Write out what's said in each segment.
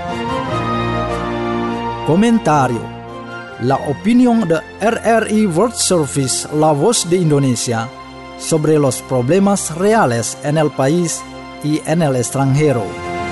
Comentario. La opinión de RRI World Service, la voz de Indonesia, sobre los problemas reales en el país y en el extranjero.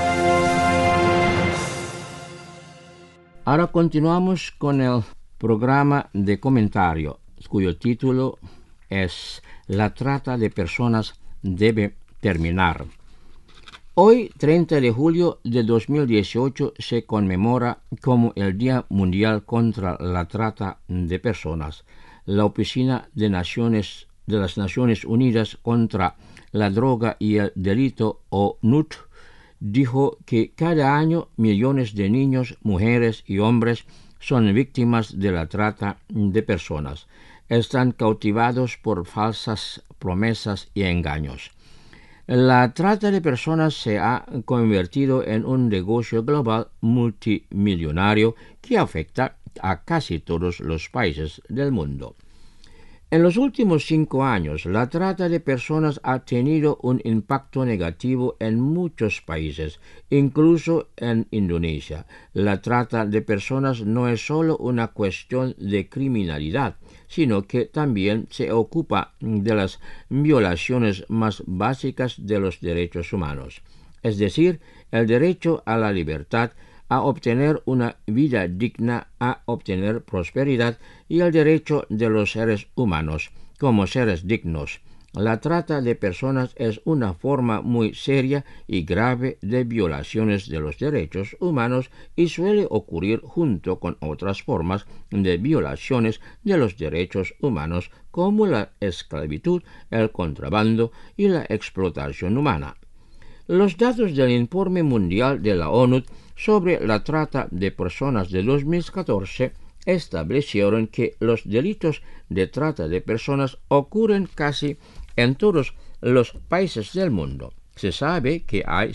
Ahora continuamos con el programa de comentario, cuyo título es La trata de personas debe terminar. Hoy, 30 de julio de 2018, se conmemora como el Día Mundial contra la Trata de Personas. La Oficina de las Naciones Unidas contra la Droga y el Delito, ONUD, dijo que cada año millones de niños, mujeres y hombres son víctimas de la trata de personas. Están cautivados por falsas promesas y engaños. La trata de personas se ha convertido en un negocio global multimillonario que afecta a casi todos los países del mundo. En los últimos 5 años, la trata de personas ha tenido un impacto negativo en muchos países, incluso en Indonesia. La trata de personas no es solo una cuestión de criminalidad, sino que también se ocupa de las violaciones más básicas de los derechos humanos, es decir, el derecho a la libertad, a obtener una vida digna, a obtener prosperidad y el derecho de los seres humanos como seres dignos. La trata de personas es una forma muy seria y grave de violaciones de los derechos humanos y suele ocurrir junto con otras formas de violaciones de los derechos humanos como la esclavitud, el contrabando y la explotación humana. Los datos del Informe Mundial de la ONU sobre la trata de personas de 2014 establecieron que los delitos de trata de personas ocurren casi en todos los países del mundo. Se sabe que hay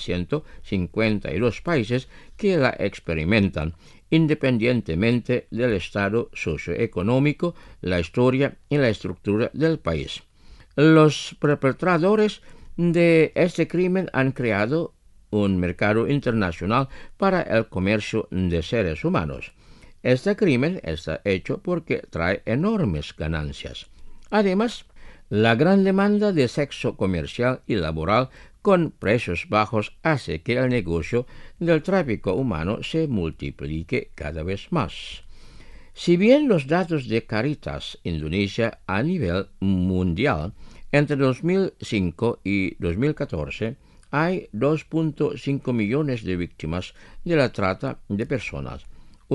152 países que la experimentan, independientemente del estado socioeconómico, la historia y la estructura del país. Los perpetradores de este crimen han creado un mercado internacional para el comercio de seres humanos. Este crimen está hecho porque trae enormes ganancias. Además, la gran demanda de sexo comercial y laboral con precios bajos hace que el negocio del tráfico humano se multiplique cada vez más. Si bien los datos de Caritas Indonesia a nivel mundial entre 2005 y 2014 hay 2.5 millones de víctimas de la trata de personas.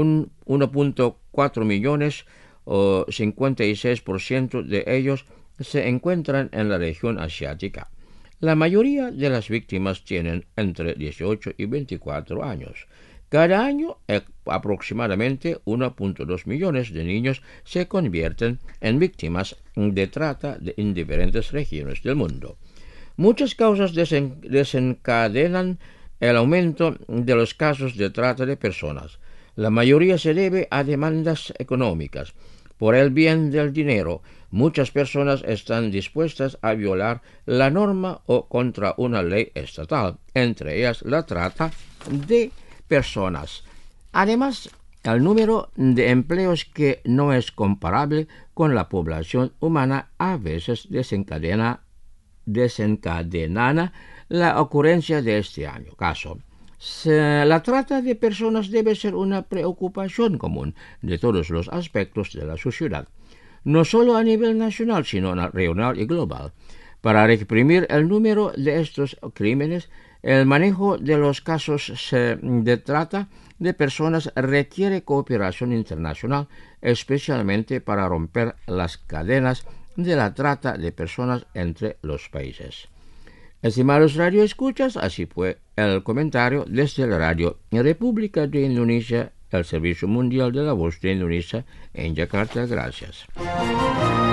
1.4 millones o 56% de ellos se encuentran en la región asiática. La mayoría de las víctimas tienen entre 18 y 24 años. Cada año, aproximadamente 1.2 millones de niños se convierten en víctimas de trata en diferentes regiones del mundo. Muchas causas desencadenan el aumento de los casos de trata de personas. La mayoría se debe a demandas económicas. Por el bien del dinero, muchas personas están dispuestas a violar la norma o contra una ley estatal, entre ellas la trata de personas. Además, el número de empleos que no es comparable con la población humana a veces desencadenan la ocurrencia de este caso. La trata de personas debe ser una preocupación común de todos los aspectos de la sociedad, no solo a nivel nacional, sino regional y global. Para reprimir el número de estos crímenes, el manejo de los casos de trata de personas requiere cooperación internacional, especialmente para romper las cadenas de la trata de personas entre los países. Estimados radioescuchas, así fue el comentario desde la Radio República de Indonesia, el Servicio Mundial de la Voz de Indonesia en Yakarta. Gracias.